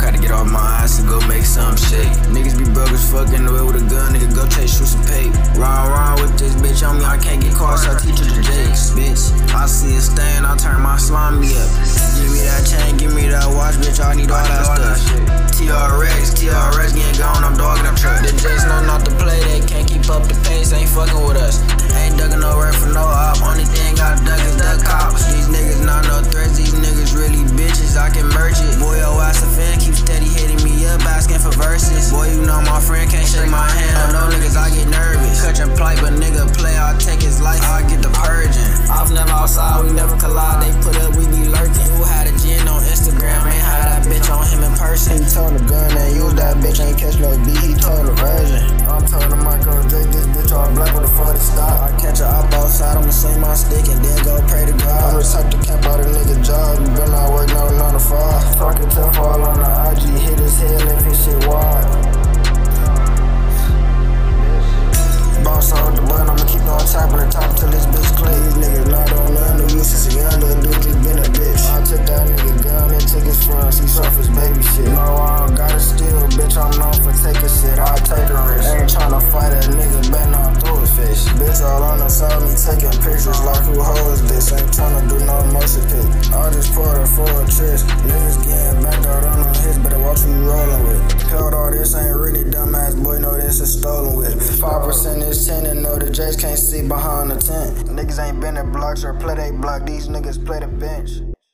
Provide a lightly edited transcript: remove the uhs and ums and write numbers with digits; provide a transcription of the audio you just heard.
had to get off my ass and go make some shake. Niggas be broke as fuck in the way with a gun, nigga go chase, shoot some pay. Run with this bitch on me, I can't get caught, so I teach her the jakes, bitch. I see a stain, I turn my slime me up. Give me that chain, give me that watch, bitch, I need all that stuff. TRX getting gone, I'm dogging the truck. The J's know not to play, they can't keep up the pace, ain't fucking with us. Ain't ducking no rap for no op, only thing I duck is the cops. These niggas not no threats, these niggas really bitches, I can merch it. Boy, yo, ass a fan, keep steady hitting me up, asking for verses. Boy, you know my friend can't shake my hand, no niggas, I get nervous. Cut your plight, but nigga play, I'll take his life, I get the purging. Off never outside, we never collide, they put up, we be lurking. Who had a gin on Instagram, ain't had that bitch on him in person. He told the gun and use that bitch, ain't catch no beat, he told the version. I'm told the Michael J, this bitch all black with a 40 stop. I catch her up outside, I'ma swing my stick and then go pray to God. I'm the type to camp out a nigga job, you better not work no 9 to 5. Fucking tough all on the IG, hit his head, left his shit wide. Bounce out the button, I'ma keep on tapping the top till this bitch clean. These niggas not on none, no use since a young little dude just been a bitch. I took that nigga gun and took his fronts, he soft his baby shit. No, I don't gotta steal, bitch, I'm known for taking shit, I take a risk. Ain't tryna fight a nigga, better not throw his fish. Bitch all on the side, me taking pictures like who holds this. Ain't tryna do no motion pick, I just poured her for a tryst. Niggas getting back out on them hits, better watch who you rolling with. Held all this ain't really dumbass, boy, know this is stolen with. 5% is 10 and know the J's can't see behind the tent. Niggas ain't been at blocks or play they block, these niggas play the bench.